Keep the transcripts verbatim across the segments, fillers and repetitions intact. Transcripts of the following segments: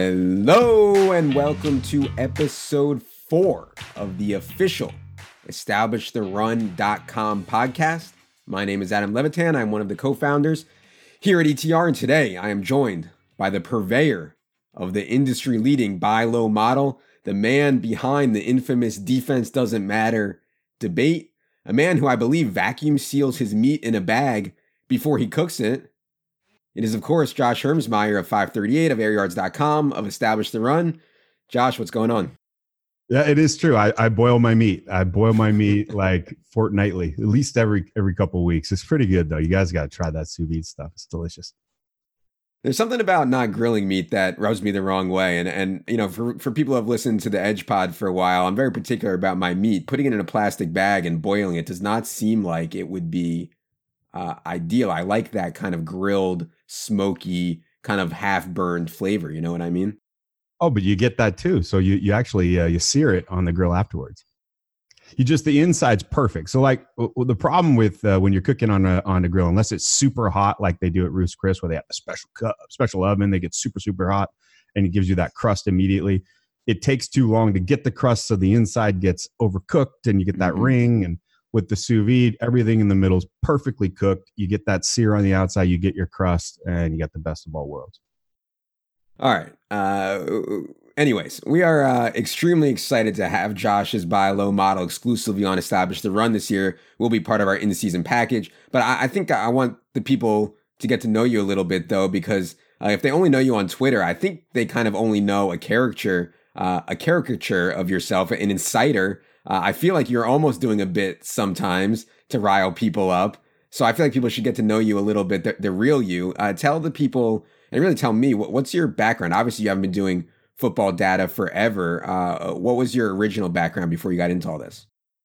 Hello and welcome to episode four of the official establish the run dot com podcast. My name is Adam Levitan. I'm one of the co-founders here at E T R, and today I am joined by the purveyor of the industry-leading buy low model, the man behind the infamous defense doesn't matter debate, a man who I believe vacuum seals his meat in a bag before he cooks it. It is, of course, Josh Hermsmeyer of five thirty-eight of air yards dot com of Establish the Run. Josh, what's going on? Yeah, it is true. I, I boil my meat. I boil my meat like fortnightly, at least every every couple of weeks. It's pretty good, though. You guys got to try that sous vide stuff. It's delicious. There's something about not grilling meat that rubs me the wrong way. And, and you know, for, for people who have listened to the Edge Pod for a while, I'm very particular about my meat. Putting it in a plastic bag and boiling it does not seem like it would be uh, ideal. I like that kind of grilled, smoky, kind of half-burned flavor. You know what I mean? Oh, but you get that too. So you you actually uh, you sear it on the grill afterwards. You just the inside's perfect. So like w- the problem with uh, when you're cooking on a on a grill, unless it's super hot like they do at Ruth's Chris, where they have a special cu- special oven, they get super super hot, and it gives you that crust immediately. It takes too long to get the crust, so the inside gets overcooked, and you get that mm-hmm. ring. And with the sous vide, everything in the middle is perfectly cooked. You get that sear on the outside, you get your crust, and you get the best of all worlds. All right. Uh, anyways, we are uh, extremely excited to have Josh's buy low model exclusively on Establish the Run this year. Will be part of our in-season package. But I, I think I want the people to get to know you a little bit, though, because uh, if they only know you on Twitter, I think they kind of only know a caricature, uh, a caricature of yourself, an insider. Uh, I feel like you're almost doing a bit sometimes to rile people up. So I feel like people should get to know you a little bit, the, the real you. Uh, tell the people, and really tell me, what, what's your background? Obviously, you haven't been doing football data forever. Uh, what was your original background before you got into all this?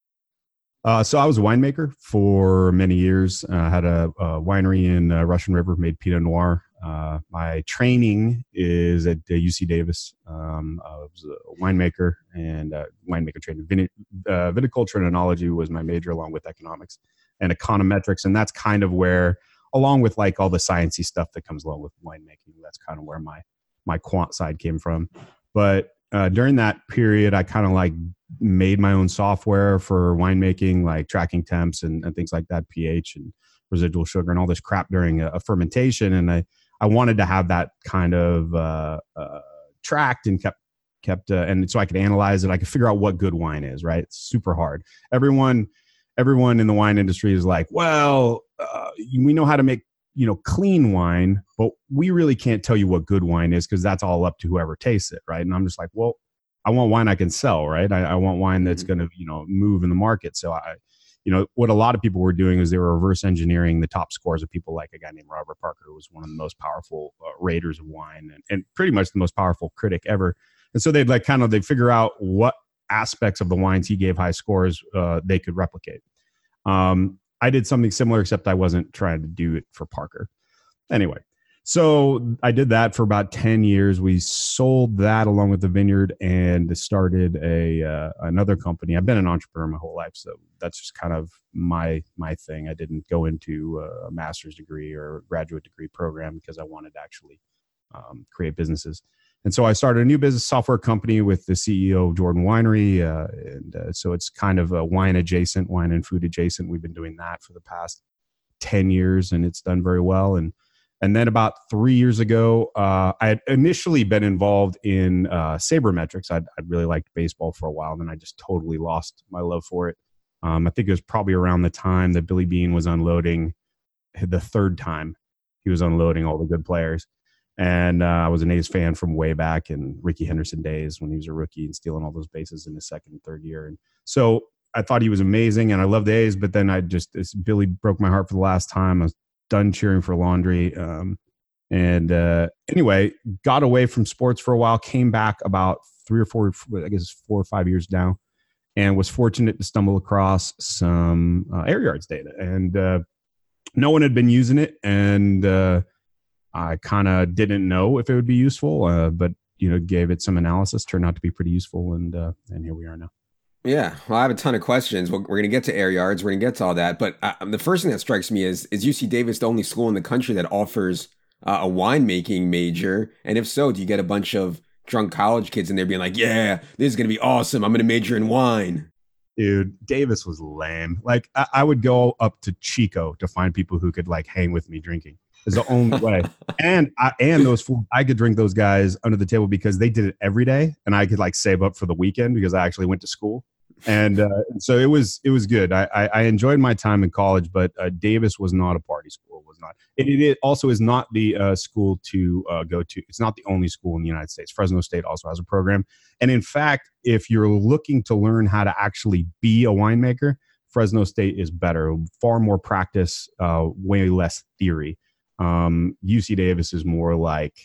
Uh, so I was a winemaker for many years. I uh, had a, a winery in uh, Russian River, made Pinot Noir. Uh, my training is at uh, U C Davis. Um, I was a winemaker and uh, winemaker training. Vin- uh, viticulture and enology was my major, along with economics and econometrics. And that's kind of where, along with like all the sciencey stuff that comes along with winemaking, that's kind of where my my quant side came from. But uh, during that period, I kind of like made my own software for winemaking, like tracking temps and, and things like that, pH and residual sugar and all this crap during a, a fermentation. And I, I wanted to have that kind of uh, uh, tracked and kept, kept uh, and so I could analyze it. I could figure out what good wine is, right? It's super hard. Everyone, everyone in the wine industry is like, well, uh, we know how to make, you know, clean wine, but we really can't tell you what good wine is because that's all up to whoever tastes it, right? And I'm just like, well, I want wine I can sell, right? I, I want wine that's mm-hmm. going to, you know, move in the market. So I, you know, what a lot of people were doing is they were reverse engineering the top scores of people like a guy named Robert Parker, who was one of the most powerful uh, raters of wine and, and pretty much the most powerful critic ever. And so they'd like kind of, they'd figure out what aspects of the wines he gave high scores uh, they could replicate. Um, I did something similar, except I wasn't trying to do it for Parker. Anyway, so I did that for about ten years. We sold that along with the vineyard and started a uh, another company. I've been an entrepreneur my whole life, so that's just kind of my my thing. I didn't go into a master's degree or a graduate degree program because I wanted to actually um, create businesses. And so I started a new business software company with the C E O of Jordan Winery. Uh, and uh, so it's kind of a wine adjacent, wine and food adjacent. We've been doing that for the past ten years and it's done very well. And and then about three years ago, uh, I had initially been involved in uh, sabermetrics. I'd, I'd really liked baseball for a while. And then I just totally lost my love for it. Um, I think it was probably around the time that Billy Beane was unloading the third time he was unloading all the good players. And uh, I was an A's fan from way back in Ricky Henderson days when he was a rookie and stealing all those bases in his second and third year. And so I thought he was amazing and I loved the A's, but then I just, this, Billy broke my heart for the last time. I was done cheering for Laundry. Um, and uh, anyway, got away from sports for a while, came back about three or four, I guess four or five years now, and was fortunate to stumble across some uh, air yards data. And uh, no one had been using it. And, uh, I kind of didn't know if it would be useful, uh, but you know, gave it some analysis, turned out to be pretty useful, and uh, and here we are now. Yeah, well, I have a ton of questions. We're, we're going to get to air yards. We're going to get to all that. But uh, the first thing that strikes me is, is U C Davis the only school in the country that offers uh, a winemaking major? And if so, do you get a bunch of drunk college kids and they're being like, yeah, this is going to be awesome. I'm going to major in wine. Dude, Davis was lame. Like I, I would go up to Chico to find people who could like hang with me drinking. Is the only way. And I, and those fools, I could drink those guys under the table because they did it every day, and I could like save up for the weekend because I actually went to school, and uh, so it was it was good. I, I, I enjoyed my time in college, but uh, Davis was not a party school. It was not. It, it also is not the uh, school to uh, go to. It's not the only school in the United States. Fresno State also has a program, and in fact, if you're looking to learn how to actually be a winemaker, Fresno State is better. Far more practice, uh, way less theory. Um, U C Davis is more like,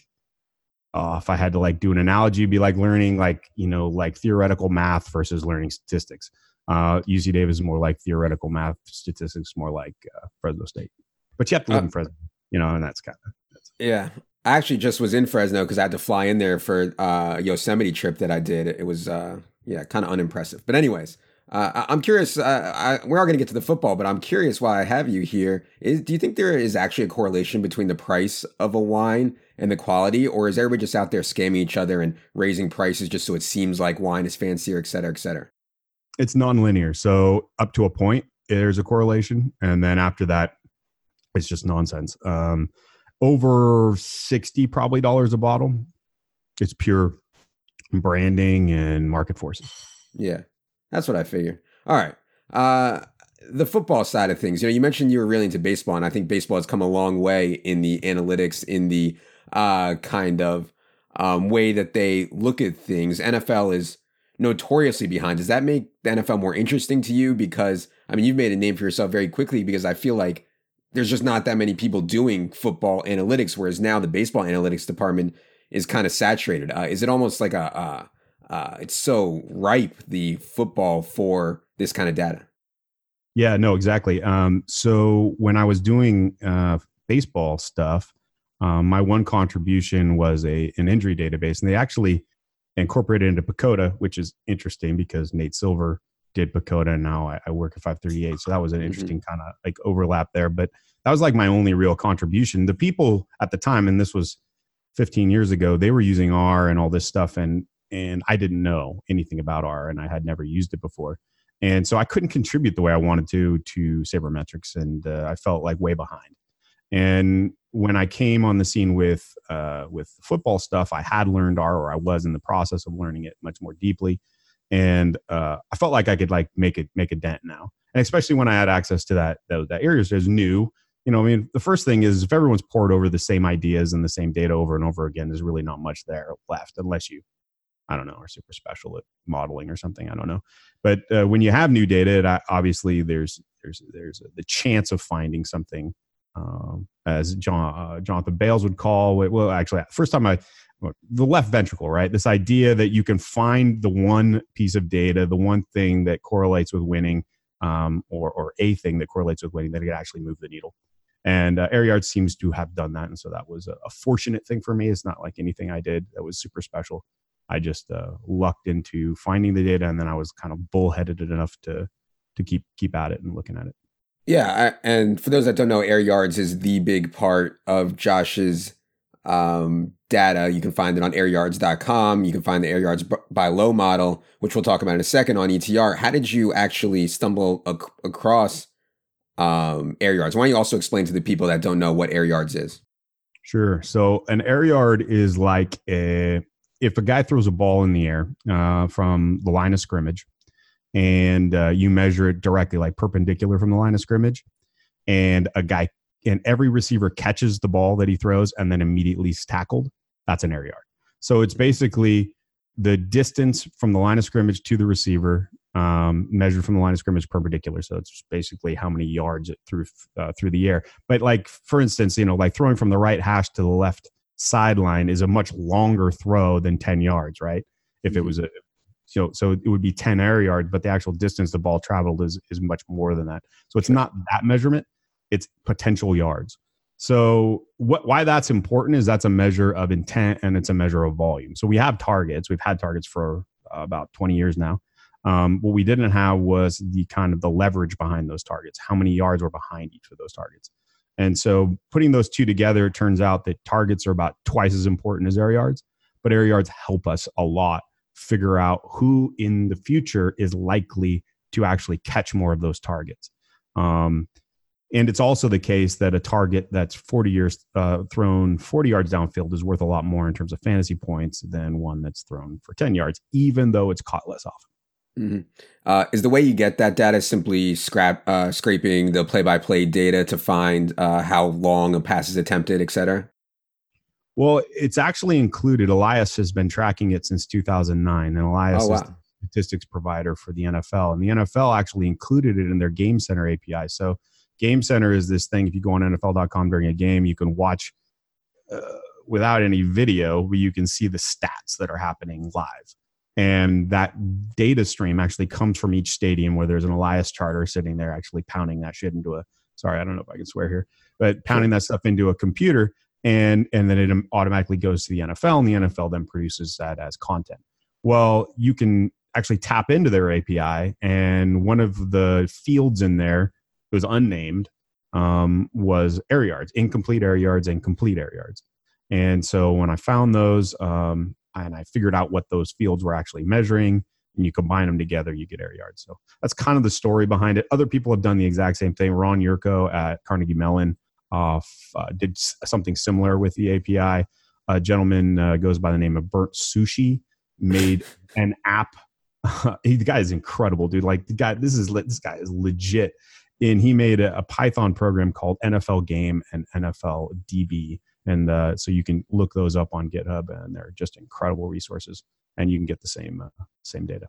uh, if I had to like do an analogy, it'd be like learning like, you know, like theoretical math versus learning statistics. Uh, U C Davis is more like theoretical math, statistics more like uh, Fresno State. But you have to live uh, in Fresno, you know, and that's kind of. Yeah. I actually just was in Fresno because I had to fly in there for uh, a Yosemite trip that I did. It was, uh, yeah, kind of unimpressive. But anyways. Uh, I'm curious, uh, I, we're all going to get to the football, but I'm curious why I have you here. Is, do you think there is actually a correlation between the price of a wine and the quality, or is everybody just out there scamming each other and raising prices just so it seems like wine is fancier, et cetera, et cetera? It's nonlinear. So up to a point, there's a correlation. And then after that, it's just nonsense. Um, over sixty probably dollars a bottle. It's pure branding and market forces. Yeah. That's what I figured. All right. Uh, the football side of things, you know, you mentioned you were really into baseball, and I think baseball has come a long way in the analytics, in the uh, kind of um, way that they look at things. N F L is notoriously behind. Does that make the N F L more interesting to you? Because, I mean, you've made a name for yourself very quickly, because I feel like there's just not that many people doing football analytics, whereas now the baseball analytics department is kind of saturated. Uh, is it almost like a... Uh, Uh, it's so ripe, the football, for this kind of data? Yeah, no, exactly. Um, so when I was doing uh, baseball stuff, um, my one contribution was a an injury database, and they actually incorporated it into Pacoda, which is interesting because Nate Silver did Pacoda, and now I, I work at five thirty-eight. So that was an interesting mm-hmm. kind of like overlap there. But that was like my only real contribution. The people at the time, and this was fifteen years ago, they were using R and all this stuff, and And I didn't know anything about R, and I had never used it before. And so I couldn't contribute the way I wanted to to Sabermetrics, and uh, I felt like way behind. And when I came on the scene with uh, with football stuff, I had learned R, or I was in the process of learning it much more deeply. And uh, I felt like I could like make it make a dent now, and especially when I had access to that that, that areas as new. You know, I mean, the first thing is if everyone's poured over the same ideas and the same data over and over again, there's really not much there left, unless you, I don't know, are super special at modeling or something. I don't know. But uh, when you have new data, it, obviously there's there's there's the chance of finding something, um, as John uh, Jonathan Bales would call. Well, actually, first time I the left ventricle, right? This idea that you can find the one piece of data, the one thing that correlates with winning, um, or or a thing that correlates with winning that could actually move the needle. And uh, Airyard seems to have done that, and so that was a, a fortunate thing for me. It's not like anything I did that was super special. I just uh, lucked into finding the data, and then I was kind of bullheaded enough to to keep keep at it and looking at it. Yeah, I, and for those that don't know, Airyards is the big part of Josh's um, data. You can find it on airyards dot com. You can find the Airyards by Low model, which we'll talk about in a second on E T R. How did you actually stumble ac- across um, Airyards? Why don't you also explain to the people that don't know what Airyards is? Sure. So an Airyard is like a if a guy throws a ball in the air uh, from the line of scrimmage, and uh, you measure it directly, like perpendicular from the line of scrimmage, and a guy and every receiver catches the ball that he throws and then immediately is tackled, that's an air yard. So it's basically the distance from the line of scrimmage to the receiver, um, measured from the line of scrimmage perpendicular. So it's basically how many yards it through uh, through the air. But like, for instance, you know, like throwing from the right hash to the left sideline is a much longer throw than ten yards, right? If it was a, so, so it would be ten air yards, but the actual distance the ball traveled is, is much more than that. So it's not that measurement, it's potential yards. So what, why that's important is that's a measure of intent, and it's a measure of volume. So we have targets, we've had targets for uh, about twenty years now. Um, what we didn't have was the kind of the leverage behind those targets, how many yards were behind each of those targets. And so putting those two together, it turns out that targets are about twice as important as air yards. but air yards help us a lot figure out who in the future is likely to actually catch more of those targets. Um, and it's also the case that a target that's forty years uh, thrown forty yards downfield is worth a lot more in terms of fantasy points than one that's thrown for ten yards, even though it's caught less often. Mm-hmm. Uh, is the way you get that data simply scrap, uh, scraping the play-by-play data to find uh, how long a pass is attempted, et cetera? Well, it's actually included. Elias has been tracking it since two thousand nine, and Elias oh, wow. is the statistics provider for the N F L. And the N F L actually included it in their Game Center A P I. So Game Center is this thing, if you go on N F L dot com during a game, you can watch uh, without any video, but you can see the stats that are happening live. And that data stream actually comes from each stadium where there's an Elias charter sitting there actually pounding that shit into a, sorry, I don't know if I can swear here, but pounding that stuff into a computer. And, and then it automatically goes to the N F L, and the N F L then produces that as content. Well, you can actually tap into their A P I, and one of the fields in there, it was unnamed, um, was air yards, incomplete air yards and complete air yards. And so when I found those, um, and I figured out what those fields were actually measuring, and you combine them together, you get air yards. So that's kind of the story behind it. Other people have done the exact same thing. Ron Yurko at Carnegie Mellon uh, f- uh, did s- something similar with the A P I. A gentleman uh, goes by the name of Burnt Sushi, made an app. he, the guy is incredible, dude. Like the guy, this is le- this guy is legit. And he made a, a Python program called N F L Game and N F L D B. And uh, so you can look those up on GitHub, and they're just incredible resources, and you can get the same uh, same data.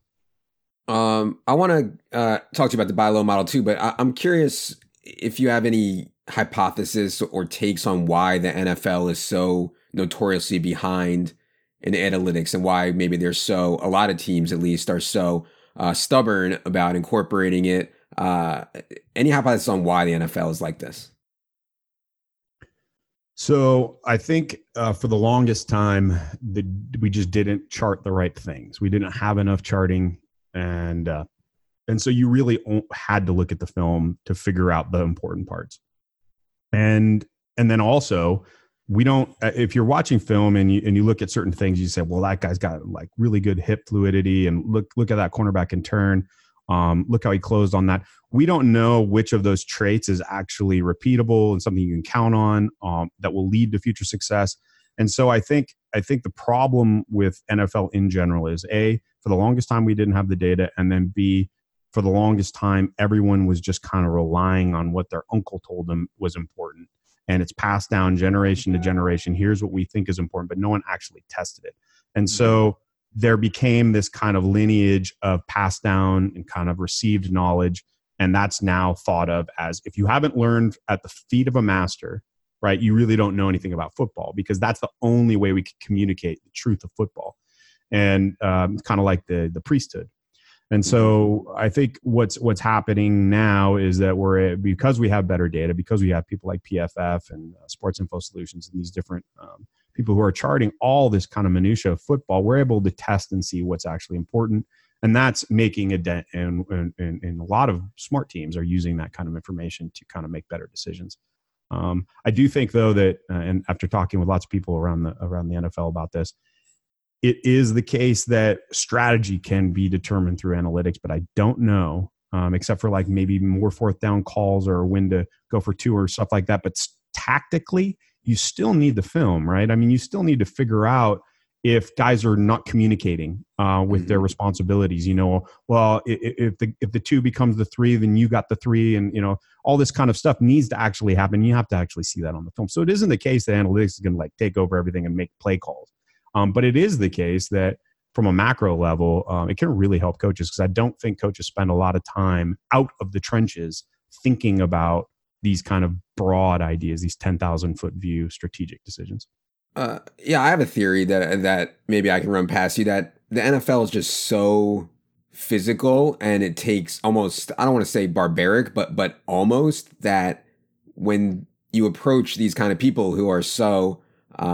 Um, I want to uh, talk to you about the buy low model too, but I- I'm curious if you have any hypothesis or takes on why the N F L is so notoriously behind in analytics, and why maybe they're so, a lot of teams at least, are so uh, stubborn about incorporating it. Uh, any hypothesis on why the N F L is like this? So I think uh, for the longest time, the, we just didn't chart the right things. We didn't have enough charting, and uh, and so you really had to look at the film to figure out the important parts. And and then also, we don't. If you're watching film and you and you look at certain things, you say, well, that guy's got like really good hip fluidity, and look look at that cornerback in turn. Um, look how he closed on that. We don't know which of those traits is actually repeatable and something you can count on um, that will lead to future success. And so I think I think the problem with N F L in general is A, for the longest time we didn't have the data, and then B, for the longest time everyone was just kind of relying on what their uncle told them was important, and it's passed down generation to generation. Here's what we think is important, but no one actually tested it. And so there became this kind of lineage of passed down and kind of received knowledge. And that's now thought of as, if you haven't learned at the feet of a master, right, you really don't know anything about football, because that's the only way we can communicate the truth of football. And um, it's kind of like the the priesthood. And so I think what's what's happening now is that we're, because we have better data, because we have people like P F F and uh, Sports Info Solutions and these different um, people who are charting all this kind of minutia of football, we're able to test and see what's actually important. And that's making a dent. And, and, and a lot of smart teams are using that kind of information to kind of make better decisions. Um, I do think, though, that, uh, and after talking with lots of people around the around the N F L about this, it is the case that strategy can be determined through analytics, but I don't know, um, except for like maybe more fourth down calls or when to go for two or stuff like that. But tactically, you still need the film, right? I mean, you still need to figure out if guys are not communicating uh, with mm-hmm. their responsibilities. You know, well, if, if the if the two becomes the three, then you got the three, and you know, all this kind of stuff needs to actually happen. You have to actually see that on the film. So it isn't the case that analytics is going to like take over everything and make play calls. Um, but it is the case that from a macro level, um, it can really help coaches, because I don't think coaches spend a lot of time out of the trenches thinking about these kind of broad ideas, these ten thousand foot view strategic decisions. Uh, yeah, I have a theory that that maybe I can run past you, that the N F L is just so physical, and it takes almost, I don't want to say barbaric, but but almost, that when you approach these kind of people who are so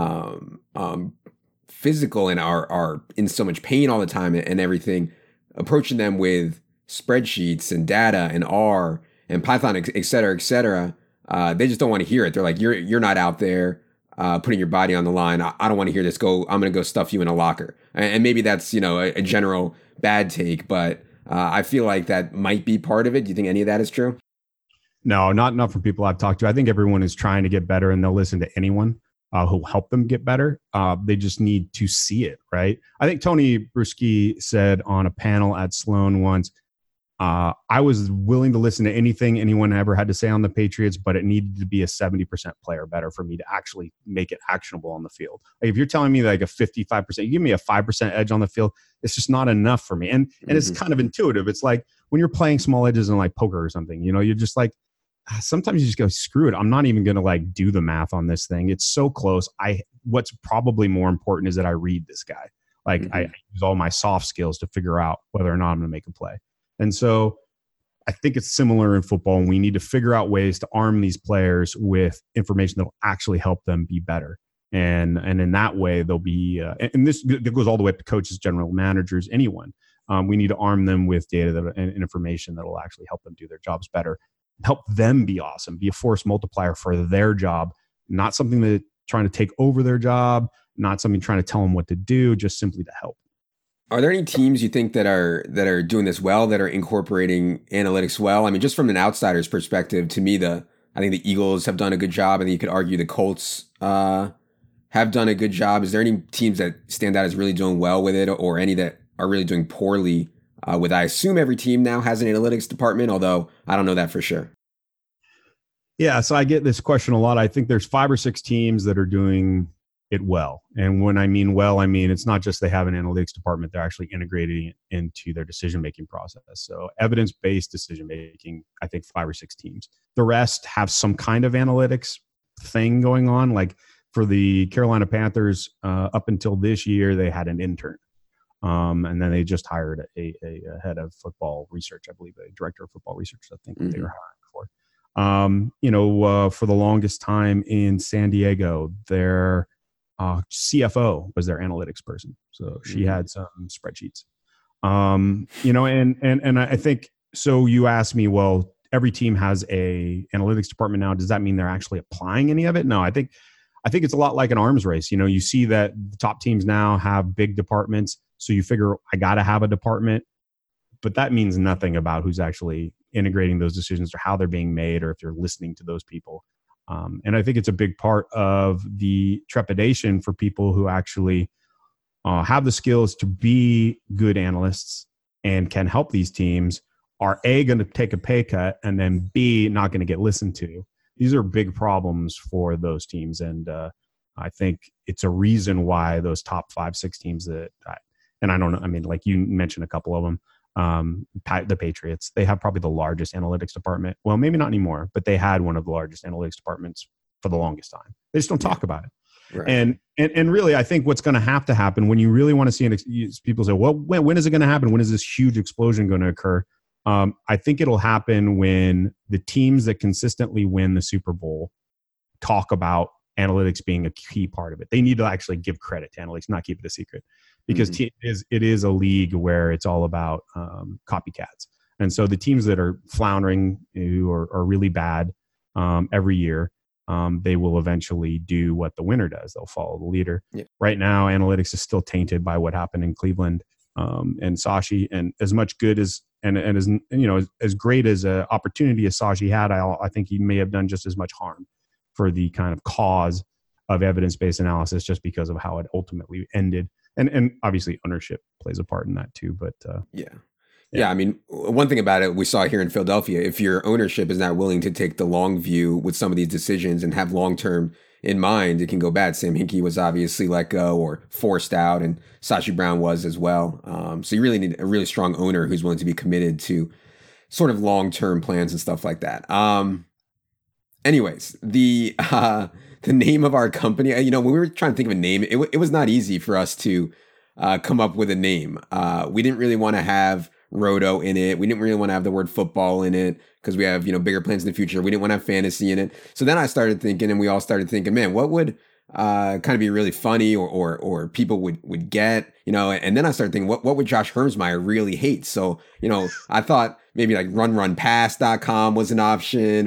um, um, physical and are are in so much pain all the time and everything, approaching them with spreadsheets and data and R and Python, et cetera, et cetera, uh, they just don't want to hear it. They're like, you're you're not out there. uh, putting your body on the line. I, I don't want to hear this. Go, I'm going to go stuff you in a locker. And, and maybe that's, you know, a, a general bad take, but uh, I feel like that might be part of it. Do you think any of that is true? No, not enough from people I've talked to. I think everyone is trying to get better and they'll listen to anyone uh, who help them get better. Uh, they just need to see it, right? I think Tony Bruschi said on a panel at Sloan once, uh, I was willing to listen to anything anyone ever had to say on the Patriots, but it needed to be a seventy percent player better for me to actually make it actionable on the field. Like if you're telling me like a fifty-five percent, you give me a five percent edge on the field, it's just not enough for me. And, and mm-hmm. it's kind of intuitive. It's like when you're playing small edges in like poker or something, you know, you're just like, sometimes you just go, screw it. I'm not even going to like do the math on this thing. It's so close. I, what's probably more important is that I read this guy. Like mm-hmm. I, I use all my soft skills to figure out whether or not I'm going to make a play. And so I think it's similar in football, and we need to figure out ways to arm these players with information that will actually help them be better. And, and in that way, they'll be, uh, and this goes all the way up to coaches, general managers, anyone. Um, we need to arm them with data that, and information that will actually help them do their jobs better. Help them be awesome, be a force multiplier for their job, not something that trying to take over their job, not something trying to tell them what to do, just simply to help. Are there any teams you think that are that are doing this well, that are incorporating analytics well? I mean, just from an outsider's perspective, to me, the I think the Eagles have done a good job. I think you could argue the Colts uh, have done a good job. Is there any teams that stand out as really doing well with it, or any that are really doing poorly uh, with? I assume every team now has an analytics department, although I don't know that for sure. Yeah, so I get this question a lot. I think there's five or six teams that are doing it well. And when I mean well, I mean it's not just they have an analytics department, they're actually integrating it into their decision-making process. So evidence-based decision-making, I think five or six teams. The rest have some kind of analytics thing going on. Like for the Carolina Panthers, uh, up until this year, they had an intern. Um, and then they just hired a, a, a head of football research, I believe, a director of football research, I think mm-hmm. they were hiring for. Um, you know, uh, for the longest time in San Diego, their uh, C F O was their analytics person. So she mm-hmm. had some spreadsheets. Um, you know, and and and I think so. You asked me, well, every team has a analytics department now. Does that mean they're actually applying any of it? No, I think I think it's a lot like an arms race. You know, you see that the top teams now have big departments. So you figure I got to have a department, but that means nothing about who's actually integrating those decisions or how they're being made, or if you're listening to those people. Um, and I think it's a big part of the trepidation for people who actually uh, have the skills to be good analysts and can help these teams are A, going to take a pay cut, and then B, not going to get listened to. These are big problems for those teams. And uh, I think it's a reason why those top five, six teams that, and I don't know, I mean, like you mentioned a couple of them, um, the Patriots, they have probably the largest analytics department. Well, maybe not anymore, but they had one of the largest analytics departments for the longest time. They just don't talk about it. Right. And, and and really, I think what's going to have to happen when you really want to see an ex- people say, well, when, when is it going to happen? When is this huge explosion going to occur? Um, I think it'll happen when the teams that consistently win the Super Bowl talk about analytics being a key part of it. They need to actually give credit to analytics, not keep it a secret, because mm-hmm. it, is, it is a league where it's all about um, copycats. And so the teams that are floundering, who are, are really bad um, every year, um, they will eventually do what the winner does. They'll follow the leader. Yeah. Right now, analytics is still tainted by what happened in Cleveland um, and Sashi. And as much good as and and as you know, as, as great as an opportunity as Sashi had, I, I think he may have done just as much harm for the kind of cause of evidence-based analysis, just because of how it ultimately ended. And and obviously ownership plays a part in that too. But uh, yeah. yeah, yeah. I mean, one thing about it we saw here in Philadelphia: if your ownership is not willing to take the long view with some of these decisions and have long-term in mind, it can go bad. Sam Hinkie was obviously let go or forced out, and Sashi Brown was as well. Um, so you really need a really strong owner who's willing to be committed to sort of long-term plans and stuff like that. Um, anyways, the uh, the name of our company, you know, when we were trying to think of a name, it, it was not easy for us to uh, come up with a name. Uh, we didn't really want to have Roto in it. We didn't really want to have the word football in it because we have, you know, bigger plans in the future. We didn't want to have fantasy in it. So then I started thinking, and we all started thinking, man, what would uh, kind of be really funny or or or people would, would get, you know, and then I started thinking, what, what would Josh Hermsmeyer really hate? So, you know, I thought maybe like run run pass dot com was an option, or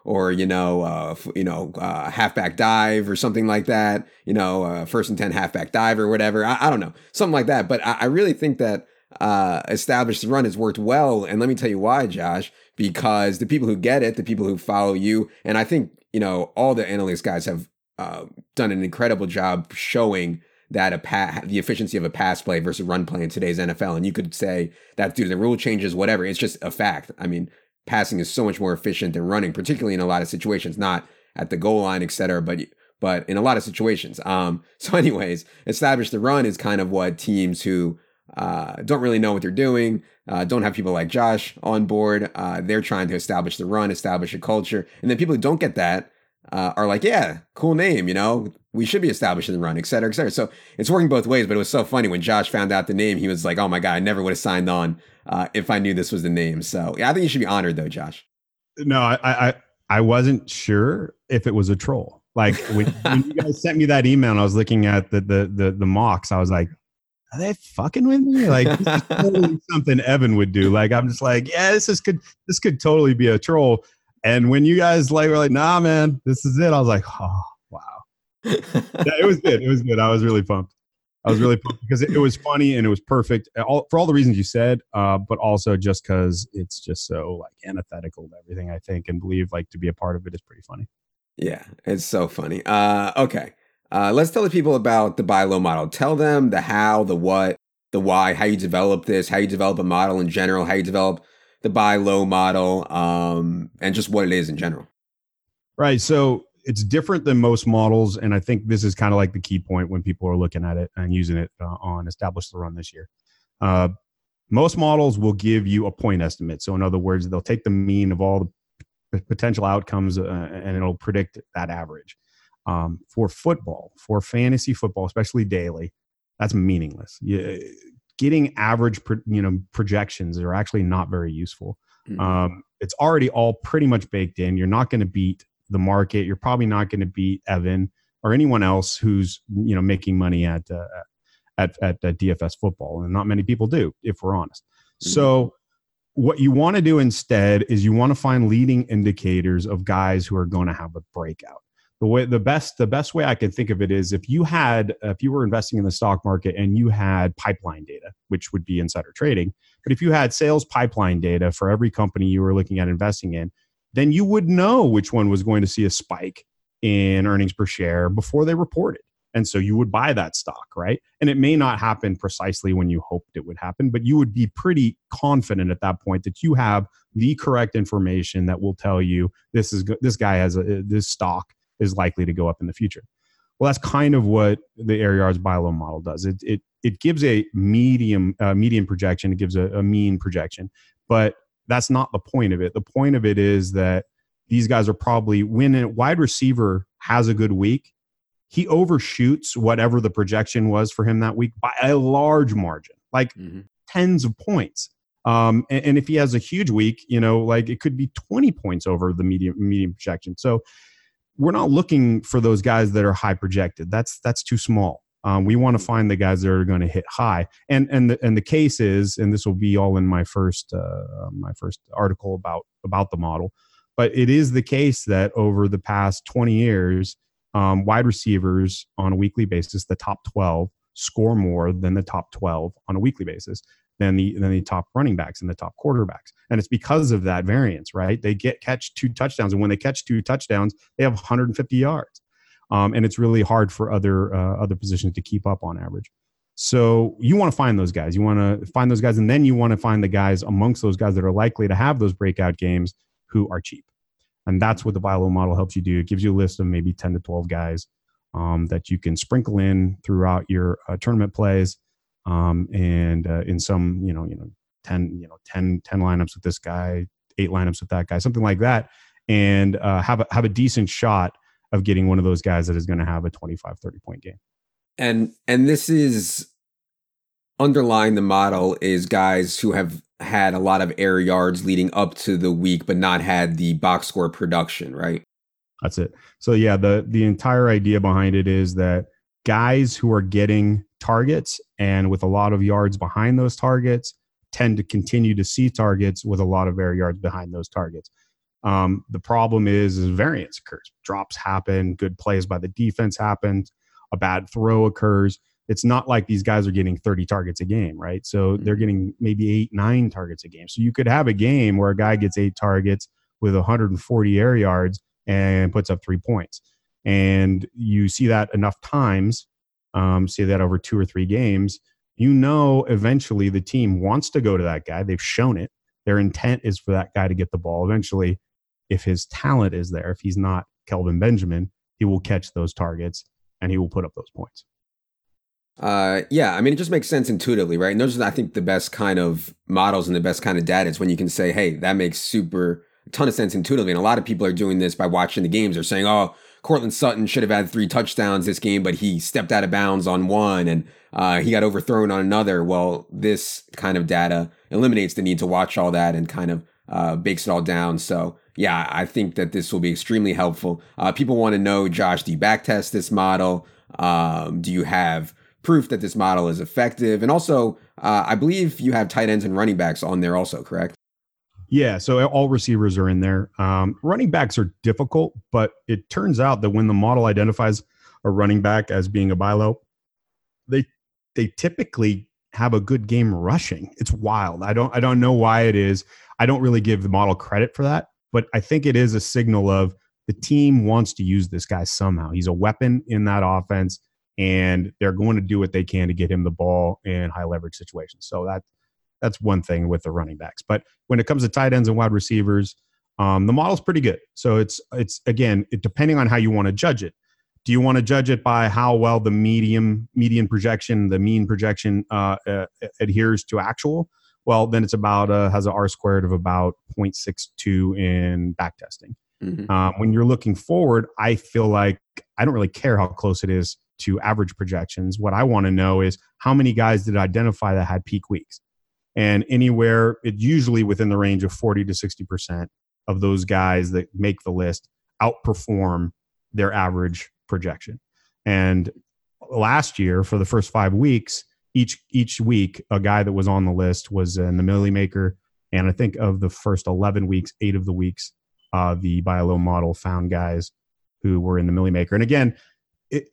or you know, uh, you know, uh, halfback dive or something like that. You know, uh, first and ten halfback dive or whatever. I, I don't know, something like that. But I, I really think that uh, establish the run has worked well, and let me tell you why, Josh. Because the people who get it, the people who follow you, and I think you know all the analytics guys have uh, done an incredible job showing that a pa- the efficiency of a pass play versus run play in today's N F L. And you could say that's due to the rule changes, whatever. It's just a fact. I mean, passing is so much more efficient than running, particularly in a lot of situations, not at the goal line, et cetera, but but in a lot of situations. Um, so anyways, establish the run is kind of what teams who uh, don't really know what they're doing, uh, don't have people like Josh on board. Uh, they're trying to establish the run, establish a culture. And then people who don't get that uh, are like, yeah, cool name, you know, we should be establishing the run, et cetera, et cetera. So it's working both ways, but it was so funny when Josh found out the name, he was like, oh my God, I never would have signed on uh, if I knew this was the name. So yeah, I think you should be honored though, Josh. No, I, I, I wasn't sure if it was a troll. Like when, when you guys sent me that email and I was looking at the, the, the, the mocks, I was like, are they fucking with me? Like this is totally something Evan would do. Like, I'm just like, yeah, this is could, this could totally be a troll. And when you guys like were like, nah, man, this is it. I was like, oh, wow. Yeah, it was good. It was good. I was really pumped. I was really pumped because it, it was funny and it was perfect all, for all the reasons you said, uh, but also just because it's just so like antithetical to everything I think and believe. Like to be a part of it is pretty funny. Yeah, it's so funny. Uh, okay, uh, let's tell the people about the buy low model. Tell them the how, the what, the why, how you develop this, how you develop a model in general, how you develop the buy low model, um, and just what it is in general. Right. So it's different than most models. And I think this is kind of like the key point when people are looking at it and using it uh, on Establish the Run this year. Uh, most models will give you a point estimate. So in other words, they'll take the mean of all the p- potential outcomes uh, and it'll predict that average. Um, for football, for fantasy football, especially daily, that's meaningless. You, getting average, pro, you know, projections are actually not very useful. Mm-hmm. Um, it's already all pretty much baked in. You're not going to beat the market. You're probably not going to beat Evan or anyone else who's, you know, making money at, uh, at, at, at D F S football. And not many people do, if we're honest. Mm-hmm. So what you want to do instead is you want to find leading indicators of guys who are going to have a breakout. The way, the best, the best way I can think of it is if you had, if you were investing in the stock market and you had pipeline data, which would be insider trading, but if you had sales pipeline data for every company you were looking at investing in, then you would know which one was going to see a spike in earnings per share before they reported. And so you would buy that stock, right? And it may not happen precisely when you hoped it would happen, but you would be pretty confident at that point that you have the correct information that will tell you this is this guy has a this stock is likely to go up in the future. Well, that's kind of what the Air Yards buy low model does. It it it gives a medium uh, median projection. It gives a, a mean projection, but that's not the point of it. The point of it is that these guys are probably, when a wide receiver has a good week, he overshoots whatever the projection was for him that week by a large margin, like mm-hmm. tens of points. Um, and, and if he has a huge week, you know, like it could be twenty points over the medium medium projection. So we're not looking for those guys that are high projected. That's that's too small. Um, we want to find the guys that are going to hit high. And and the, and the case is, and this will be all in my first uh, my first article about about the model, but it is the case that over the past twenty years, um, wide receivers on a weekly basis, the top twelve score more than the top twelve on a weekly basis than the than the top running backs and the top quarterbacks. And it's because of that variance, right? They get catch two touchdowns, and when they catch two touchdowns, they have one hundred fifty yards. Um, and it's really hard for other uh, other positions to keep up on average. So you want to find those guys. You want to find those guys, and then you want to find the guys amongst those guys that are likely to have those breakout games who are cheap. And that's what the buy low model helps you do. It gives you a list of maybe ten to twelve guys um, that you can sprinkle in throughout your uh, tournament plays. Um, and uh, in some, you know, you know, ten, you know, ten, ten lineups with this guy, eight lineups with that guy, something like that, and uh, have a, have a decent shot of getting one of those guys that is going to have a twenty-five, thirty point game. And and this is underlying the model is guys who have had a lot of air yards leading up to the week, but not had the box score production, right? That's it. So yeah, the the entire idea behind it is that guys who are getting targets and with a lot of yards behind those targets tend to continue to see targets with a lot of air yards behind those targets. Um, the problem is, is variance occurs. Drops happen, good plays by the defense happen, a bad throw occurs. It's not like these guys are getting thirty targets a game, right? So they're getting maybe eight, nine targets a game. So you could have a game where a guy gets eight targets with one hundred forty air yards and puts up three points. And you see that enough times, um, see that over two or three games, you know eventually the team wants to go to that guy. They've shown it. Their intent is for that guy to get the ball. Eventually, if his talent is there, if he's not Kelvin Benjamin, he will catch those targets and he will put up those points. Uh, yeah, I mean, it just makes sense intuitively, right? And those are, I think, the best kind of models and the best kind of data is when you can say, hey, that makes super a ton of sense intuitively. And a lot of people are doing this by watching the games. They're saying, oh, Cortland Sutton should have had three touchdowns this game, but he stepped out of bounds on one and uh, he got overthrown on another. Well, this kind of data eliminates the need to watch all that and kind of uh, bakes it all down. So, yeah, I think that this will be extremely helpful. Uh, people want to know, Josh, do you backtest this model? Um, do you have proof that this model is effective? And also, uh, I believe you have tight ends and running backs on there also, correct? Yeah, so all receivers are in there. Um, running backs are difficult, but it turns out that when the model identifies a running back as being a buy low, they they typically have a good game rushing. It's wild. I don't I don't know why it is. I don't really give the model credit for that, but I think it is a signal of the team wants to use this guy somehow. He's a weapon in that offense, and they're going to do what they can to get him the ball in high leverage situations. So that that's one thing with the running backs. But when it comes to tight ends and wide receivers, um, the model's pretty good. So it's it's again, it, depending on how you want to judge it. Do you want to judge it by how well the medium median projection, the mean projection uh, uh, adheres to actual? Well, then it's about uh, has an R squared of about zero point six two in backtesting. Mm-hmm. Um, when you're looking forward, I feel like I don't really care how close it is to average projections. What I want to know is how many guys did I identify that had peak weeks? And anywhere, it usually within the range of forty to sixty percent of those guys that make the list outperform their average projection. And last year, for the first five weeks, each each week, a guy that was on the list was in the Millie Maker. And I think of the first eleven weeks, eight of the weeks, uh, the buy low model found guys who were in the Millie Maker. And again, it,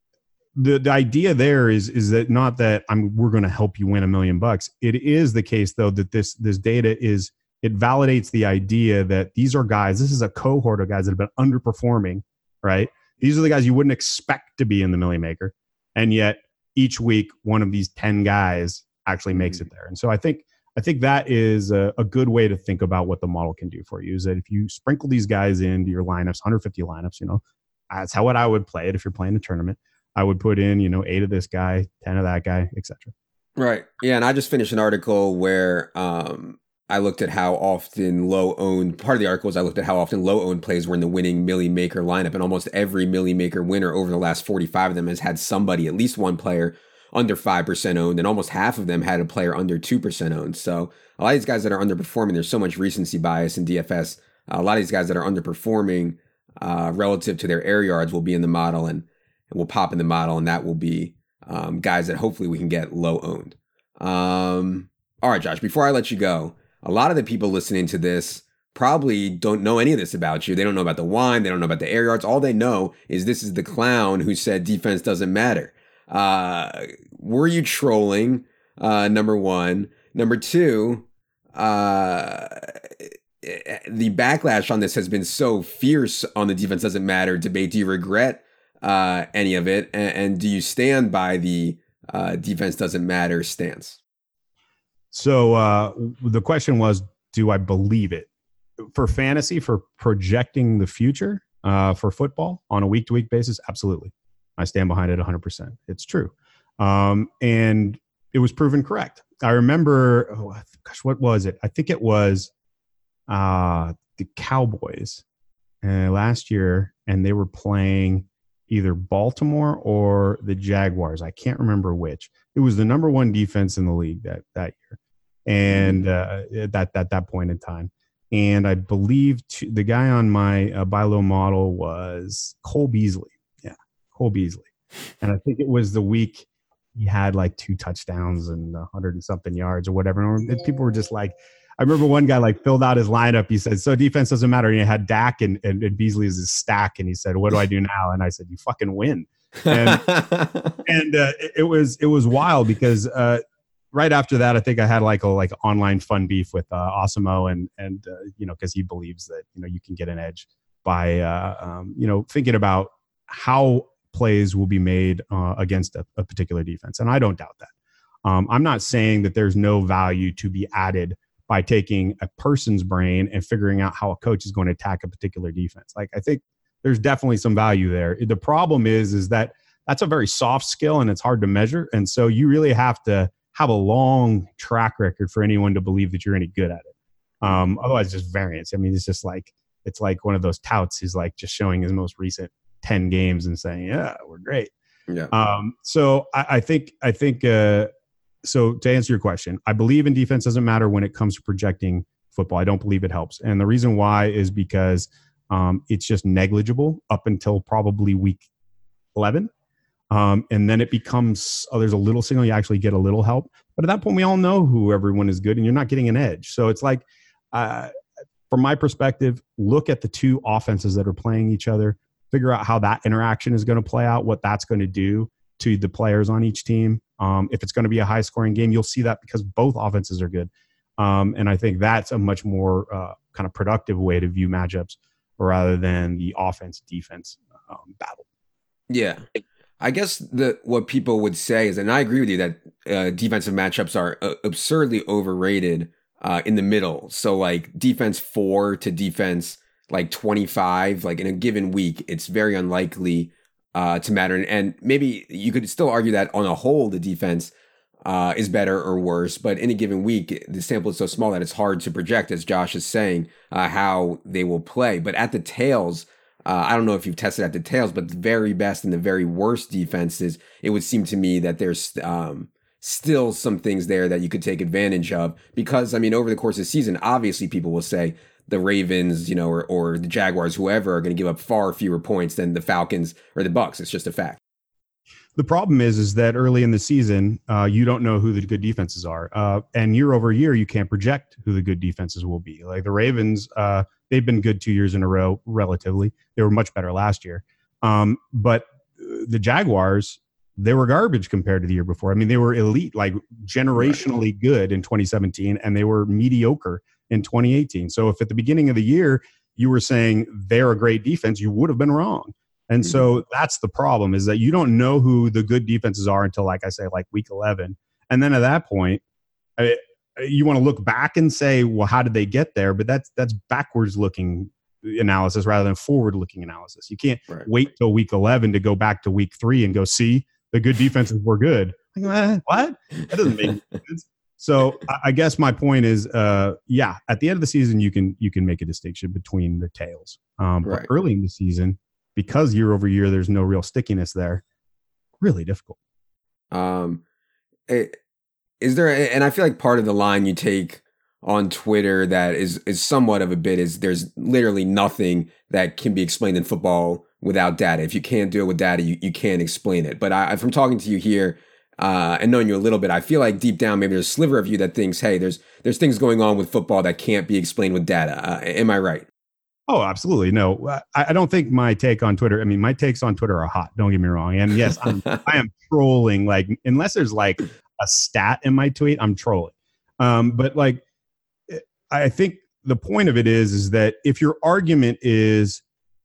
The the idea there is is that not that I'm we're going to help you win a million bucks. It is the case though that this this data is it validates the idea that these are guys. This is a cohort of guys that have been underperforming, right? These are the guys you wouldn't expect to be in the Millie Maker, and yet each week one of these ten guys actually makes it there. And so I think I think that is a, a good way to think about what the model can do for you. Is that if you sprinkle these guys into your lineups, one hundred fifty lineups, you know, that's how what I would play it if you're playing a tournament. I would put in, you know, eight of this guy, ten of that guy, et cetera. Right. Yeah. And I just finished an article where um, I looked at how often low owned, part of the article was I looked at how often low owned plays were in the winning Millie Maker lineup. And almost every Millie Maker winner over the last forty-five of them has had somebody, at least one player under five percent owned. And almost half of them had a player under two percent owned. So a lot of these guys that are underperforming, there's so much recency bias in D F S. Uh, a lot of these guys that are underperforming uh, relative to their air yards will be in the model and and will pop in the model, and that will be um, guys that hopefully we can get low owned. Um, all right, Josh, before I let you go, a lot of the people listening to this probably don't know any of this about you. They don't know about the wine. They don't know about the air yards. All they know is this is the clown who said defense doesn't matter. Uh, were you trolling? Uh, number one. Number two, uh, the backlash on this has been so fierce on the defense doesn't matter debate. Do you regret Uh, any of it, and, and do you stand by the uh, defense doesn't matter stance? So uh, the question was, do I believe it? For fantasy, for projecting the future uh, for football on a week-to-week basis, absolutely. I stand behind it one hundred percent. It's true. Um, and it was proven correct. I remember, oh, gosh, what was it? I think it was uh, the Cowboys uh, last year, and they were playing either Baltimore or the Jaguars. I can't remember which. It was the number one defense in the league that that year, and uh, that that that point in time. And I believe to, the guy on my uh, buy low model was Cole Beasley. Yeah, Cole Beasley. And I think it was the week he had like two touchdowns and a hundred and something yards or whatever. And people were just like, I remember one guy like filled out his lineup. He said, so defense doesn't matter. And he had Dak and, and, and Beasley as his stack. And he said, what do I do now? And I said, you fucking win. And, and uh, it, it was, it was wild because uh, right after that, I think I had like a, like online fun beef with uh, Osimo and, and, uh, you know, cause he believes that, you know, you can get an edge by, uh, um, you know, thinking about how plays will be made uh, against a, a particular defense. And I don't doubt that. Um, I'm not saying that there's no value to be added by taking a person's brain and figuring out how a coach is going to attack a particular defense. Like, I think there's definitely some value there. The problem is, is that that's a very soft skill and it's hard to measure. And so you really have to have a long track record for anyone to believe that you're any good at it. Um, otherwise, just variance. I mean, it's just like, it's like one of those touts who's like just showing his most recent ten games and saying, yeah, we're great. Yeah. Um, so I, I think, I think, uh, So to answer your question, I believe in defense doesn't matter when it comes to projecting football. I don't believe it helps. And the reason why is because um, it's just negligible up until probably week eleven. Um, and then it becomes, oh, there's a little signal. You actually get a little help. But at that point, we all know who everyone is good and you're not getting an edge. So it's like, uh, from my perspective, look at the two offenses that are playing each other, figure out how that interaction is going to play out, what that's going to do to the players on each team. Um, if it's going to be a high scoring game, you'll see that because both offenses are good. Um, and I think that's a much more uh, kind of productive way to view matchups rather than the offense defense um, battle. Yeah. I guess the what people would say is, and I agree with you, that uh, defensive matchups are uh, absurdly overrated uh, in the middle. So like defense four to defense like twenty-five, like in a given week, it's very unlikely Uh, to matter. And, and maybe you could still argue that on a whole, the defense uh, is better or worse. But in a given week, the sample is so small that it's hard to project, as Josh is saying, uh, how they will play. But at the tails, uh, I don't know if you've tested at the tails, but the very best and the very worst defenses, it would seem to me that there's um, still some things there that you could take advantage of. Because, I mean, over the course of the season, obviously people will say, the Ravens, you know, or, or the Jaguars, whoever, are going to give up far fewer points than the Falcons or the Bucks. It's just a fact. The problem is, is that early in the season, uh, you don't know who the good defenses are. Uh, and year over year, you can't project who the good defenses will be. Like the Ravens, uh, they've been good two years in a row, relatively. They were much better last year. Um, but the Jaguars, they were garbage compared to the year before. I mean, they were elite, like generationally right. good in twenty seventeen, and they were mediocre in twenty eighteen. So if at the beginning of the year you were saying they're a great defense, you would have been wrong. And mm-hmm. so that's the problem, is that you don't know who the good defenses are until, like I say, like week eleven. And then at that point, I, you want to look back and say, well, how did they get there? But that's that's backwards looking analysis rather than forward looking analysis. You can't right. wait till week eleven to go back to week three and go, see, the good defenses were good. Like, eh, what? That doesn't make sense. So I guess my point is, uh, yeah, at the end of the season, you can you can make a distinction between the tails. Um, right. But early in the season, because year over year, there's no real stickiness there, really difficult. Um, is there, and I feel like part of the line you take on Twitter that is is somewhat of a bit is there's literally nothing that can be explained in football without data. If you can't do it with data, you, you can't explain it. But I, from talking to you here, Uh, and knowing you a little bit, I feel like deep down, maybe there's a sliver of you that thinks, hey, there's there's things going on with football that can't be explained with data. Uh, am I right? Oh, absolutely. No, I, I don't think my take on Twitter, I mean, my takes on Twitter are hot. Don't get me wrong. And yes, I'm, I am trolling. Like, unless there's like a stat in my tweet, I'm trolling. Um, but like, I think the point of it is, is that if your argument is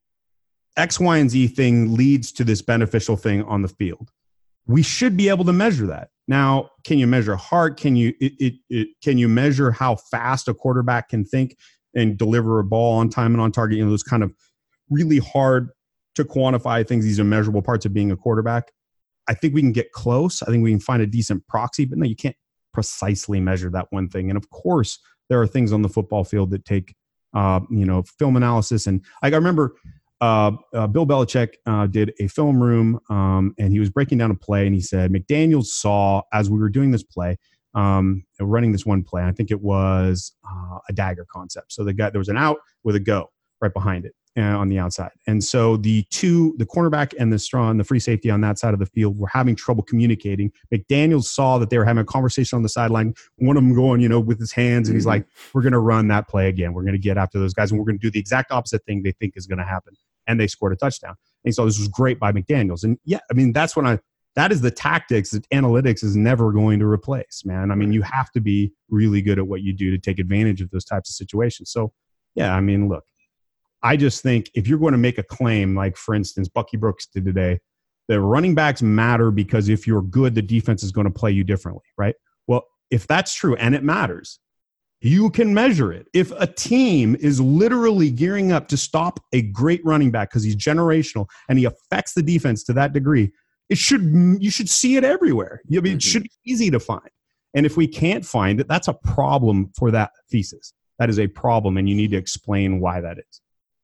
X, Y, and Z thing leads to this beneficial thing on the field, we should be able to measure that. Now, can you measure heart? Can you it, it, it can you measure how fast a quarterback can think and deliver a ball on time and on target? You know, those kind of really hard to quantify things. These are measurable parts of being a quarterback. I think we can get close. I think we can find a decent proxy, but no, you can't precisely measure that one thing. And of course, there are things on the football field that take, uh, you know, film analysis. And like, I remember uh, uh, Bill Belichick uh, did a film room um, and he was breaking down a play and he said, McDaniels saw, as we were doing this play, um, running this one play, I think it was uh, a dagger concept. So the guy, there was an out with a go right behind it. uh, on the outside. And so the two, the cornerback and the strong, the free safety on that side of the field were having trouble communicating. McDaniels saw that they were having a conversation on the sideline. One of them going, you know, with his hands, and he's like, we're going to run that play again. We're going to get after those guys, and we're going to do the exact opposite thing they think is going to happen. And they scored a touchdown. And so this was great by McDaniels. And yeah, I mean, that's when I, that is the tactics that analytics is never going to replace, man. I mean, you have to be really good at what you do to take advantage of those types of situations. So yeah, I mean, look, I just think if you're going to make a claim, like for instance, Bucky Brooks did today, that running backs matter because if you're good, the defense is going to play you differently, right? Well, if that's true, and it matters, you can measure it. If a team is literally gearing up to stop a great running back because he's generational and he affects the defense to that degree, it should you should see it everywhere. I mean, it should be easy to find. And if we can't find it, that's a problem for that thesis. That is a problem, and you need to explain why that is.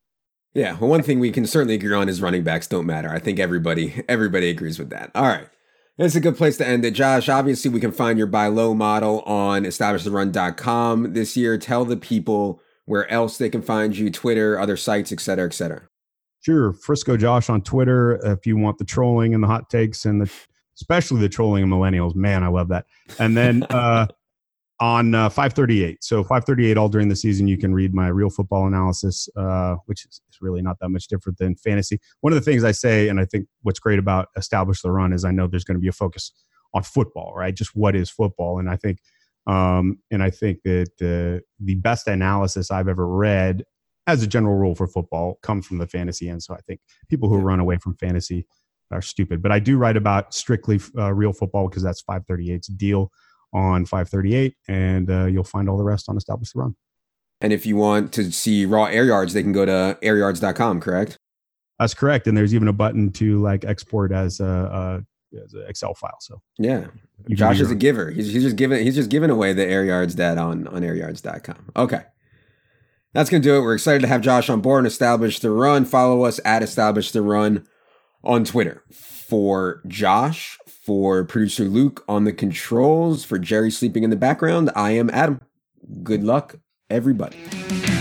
Yeah, well, one thing we can certainly agree on is running backs don't matter. I think everybody everybody agrees with that. All right. That's a good place to end it. Josh, obviously we can find your buy low model on establish the run dot com this year. Tell the people where else they can find you, Twitter, other sites, et cetera, et cetera. Sure. Frisco Josh on Twitter. If you want the trolling and the hot takes and the, especially the trolling of millennials, man, I love that. And then uh, on uh, five thirty-eight. So five thirty-eight all during the season, you can read my real football analysis, uh, which is really not that much different than fantasy. One of the things I say, and I think what's great about Establish the Run is I know there's going to be a focus on football, right? Just what is football? And I think, um, and I think that uh, the best analysis I've ever read as a general rule for football comes from the fantasy end. So I think people who run away from fantasy are stupid. But I do write about strictly uh, real football because that's five thirty-eight's deal on five thirty-eight, and uh, you'll find all the rest on Establish the Run. And if you want to see raw air yards, they can go to air yards dot com, correct? That's correct. And there's even a button to like export as a, a as an Excel file. So yeah, Josh is a giver. He's, he's just giving he's just giving away the air yards data on on air yards dot com. Okay. That's going to do it. We're excited to have Josh on board and Establish the Run. Follow us at Establish the Run on Twitter. For Josh, for producer Luke on the controls, for Jerry sleeping in the background, I am Adam. Good luck, everybody.